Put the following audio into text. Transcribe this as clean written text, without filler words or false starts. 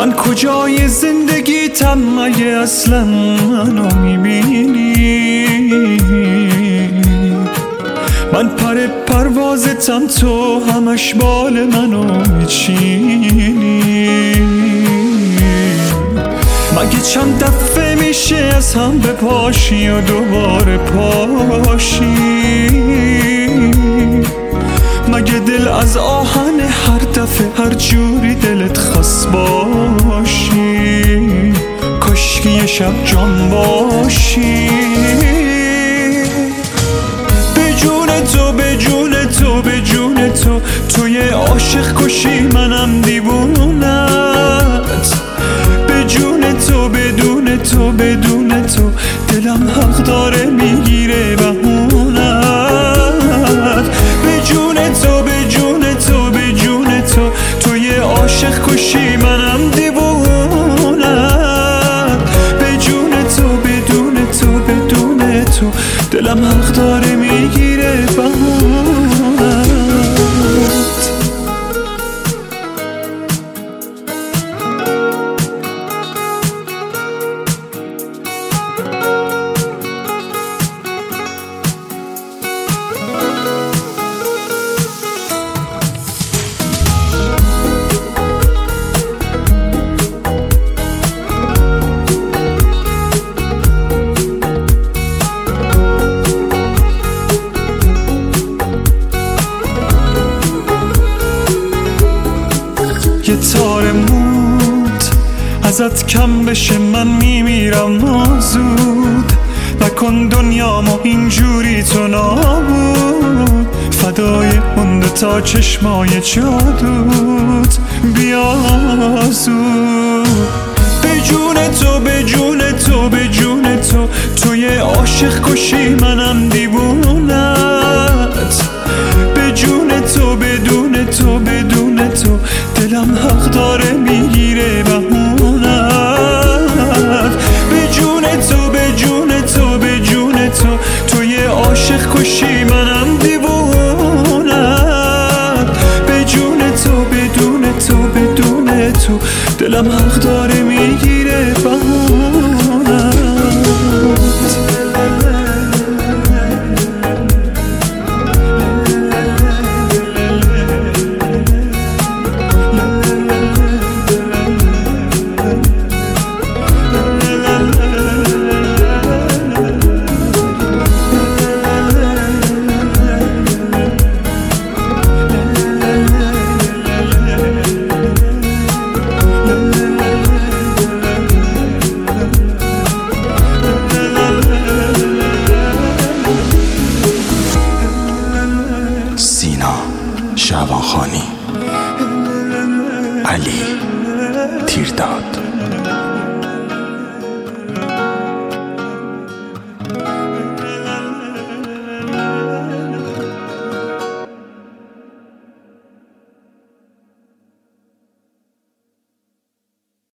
من کجای زندگیتم مگه اصلا منو میبینی؟ من پر پروازتم تو همش بال منو میچینی. مگه چند دفعه میشه از هم بپاشی و دوباره پاشی؟ مگه دل از آهن هر دفعه هر جوری دلت خواست باشی؟ کاشکی یه شب جان باشی. به جون تو به جون تو به جون تو، توی عاشق کشی منم دیوونت. به جون تو بدون تو بدون تو، دلم حق داره میگیره بهونت. به جون تو به جون تو به جون تو، توی عاشق کشی منم دیوونت. به جون تو بدون تو بدون تو، دلم حق داره میگیره بهونت. یه تار موت ازت کم بشه من میمیرم زود. نکن دنیامو اینجوری تو نابود، فدای اون دوتا چشمای جادوت بیا زود. به جون تو به جون تو به جون تو، توی عاشق کشی منم دیوونت. به جون تو بدون تو بدون تو، دلم حق داره میگیره بهونت. به جون تو به جون تو به جون تو، توی عاشق کشی منم دیوونت. به جون تو بدون تو بدون تو، دلم حق داره میگیره بهونت. شعبان خانی، علی تیرداد.